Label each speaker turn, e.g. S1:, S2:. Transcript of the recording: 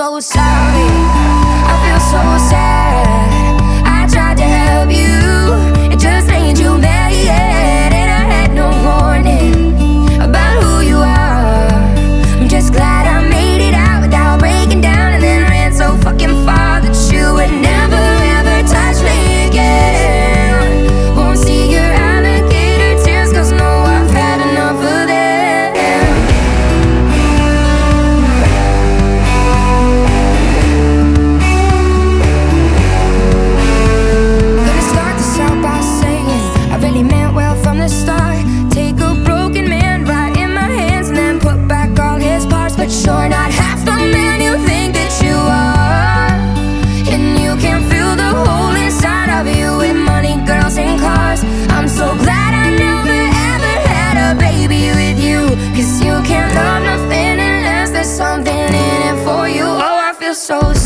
S1: so sorry, I feel so sad. I tried to help you, it just made you mad, and I had no warning about who you are. I'm just glad I made it out without breaking down, and then ran so fucking far that you would never ever touch me again. Won't see your alligator tears, 'cause no, I've had enough of them. Gonna start this out by saying I really meant well from the start. Take a broken man right in my hands and then put back all his parts, but you're not half the man you think that you are. And you can fill the hole inside of you with money, girls, and cars. I'm so glad I never ever had a baby with you, 'cause you can't love nothing unless there's something in it for you. Oh, I feel so